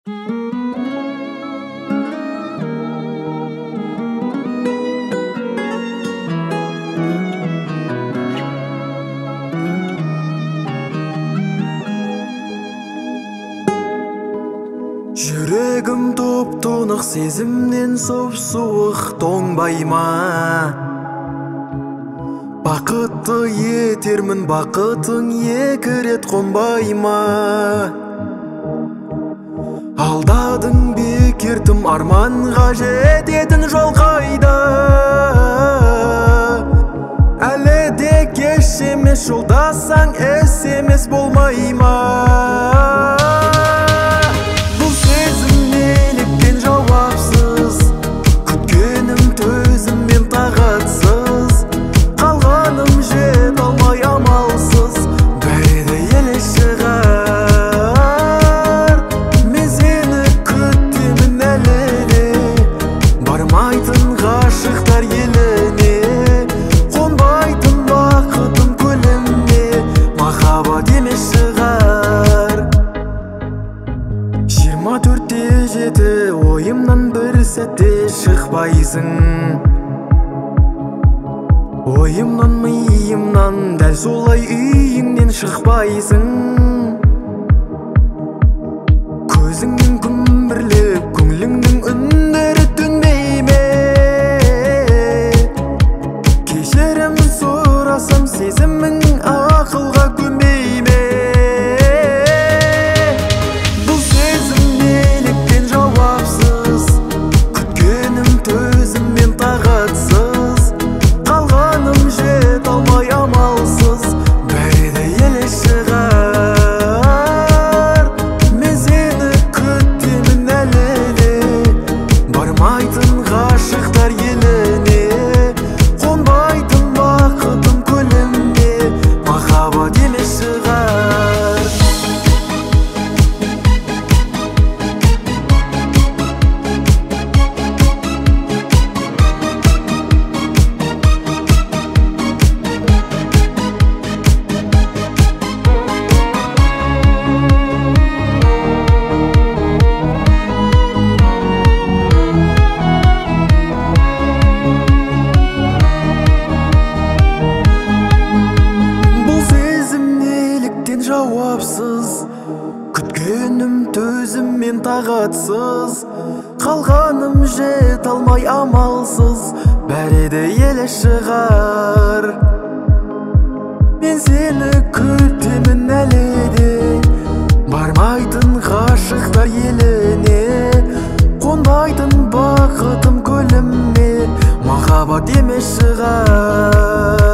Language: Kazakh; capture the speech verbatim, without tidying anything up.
Жүрегім топ-тонық сезімнен сұп-суық тоңбай ма? Бақытты етермін, бақытың екі рет қонбай ма? Алдадың бекер тым, арманға жететін жол қайда? Әлі де кеш емес, жолдасаң ес емес болмай ма? жиырма төртте жеті ойымнан бір сәтте шықпайсың. Ойымнан, миымнан дәл солай үйіңнен шықпайсың. Көзіңнен күмбірлеп, көңіліңнің үндері төнбей ме? Кешірім сұрасам, сезімің ақылға көнбей ме? Жауапсыз, күткенім төзіммен тағатсыз, қалғаным жет алмай амалсыз, бәрі де еле шығар. Мен сені күтемін әлі де, бармайтын ғашықтар еліне, қонбайтын бақытым көліме, махаббат емес шығар.